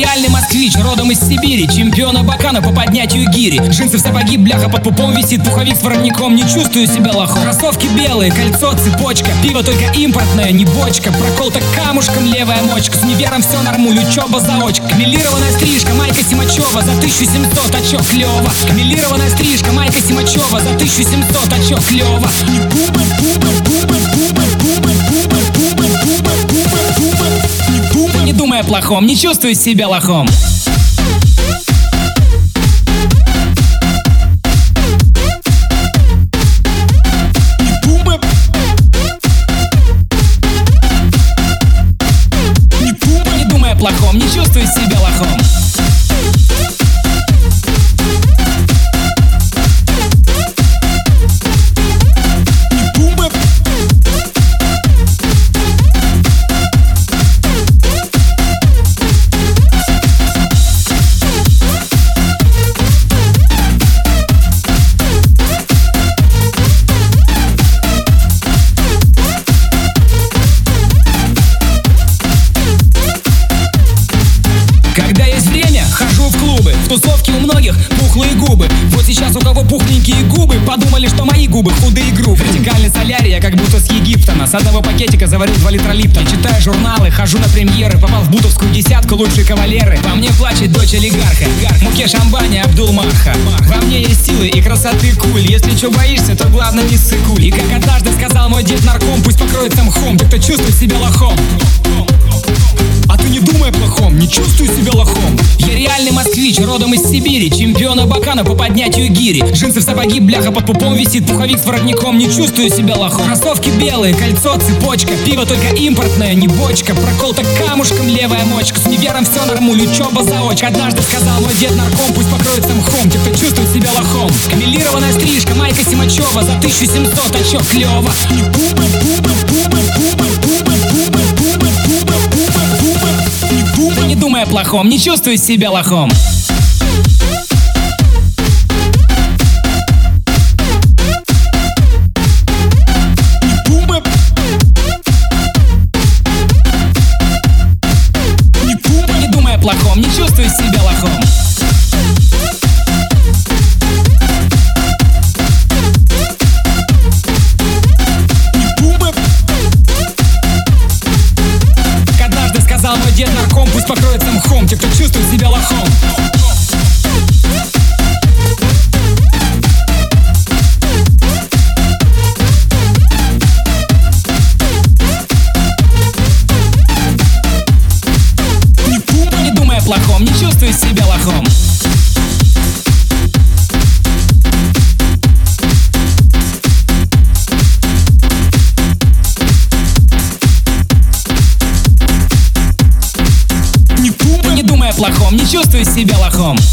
реальный москвич, родом из Сибири. Чемпион Абакана по поднятию гири. Джинсы в сапоги, бляха под пупом висит. Пуховик с воротником, не чувствую себя лохом. Кроссовки белые, кольцо, цепочка. Пиво только импортное, не бочка. Прокол так камушком, левая мочка. С универом все нормуль, учеба заочка. Камелированная стрижка, майка Симачева. За 1700, а чё клёво. Камелированная стрижка, майка Симачева. За 1700, а чё клёво. Не думай о плохом, не чувствуй себя лохом. Не думай о плохом, не чувствуй себя лохом. Когда есть время, хожу в клубы. В тусовке у многих пухлые губы. Вот сейчас у кого пухленькие губы, подумали, что мои губы худые и грубые. Вертикальный солярий, я как будто с Египтона. С одного пакетика заварил 2 литра Липтон. Читаю журналы, хожу на премьеры. Попал в бутовскую десятку, лучшие кавалеры. Во мне плачет дочь олигарха, Мукеш Амбани, Абдул-Маха. Во мне есть силы и красоты куль. Если чё боишься, то главное не ссыкуль. И как однажды сказал мой дед нарком, пусть покроется мхом те, кто чувствует себя лохом. А ты не думай о плохом, не чувствуй себя лохом. Я реальный москвич, родом из Сибири. Чемпион Абакана по поднятию гири. Джинсы в сапоги, бляха под пупом висит. Пуховик с воротником, не чувствую себя лохом. Кроссовки белые, кольцо, цепочка. Пиво только импортное, не бочка. Прокол так камушком, левая мочка. С универом все нормуль, учеба заочка. Однажды сказал мой дед нарком, пусть покроется мхом те, кто чувствует себя лохом. Камелированная стрижка, майка Симачева. За 1700, а чё клёво. Не думай о плохом, не чувствуй себя лохом. Не думай о плохом, не чувствуй себя лохом. Сказал мой дед нарком, пусть покроется мхом те, кто чувствует себя лохом. Не думай о плохом, не чувствуй себя лохом. Не думай о плохом, не чувствуй себя лохом.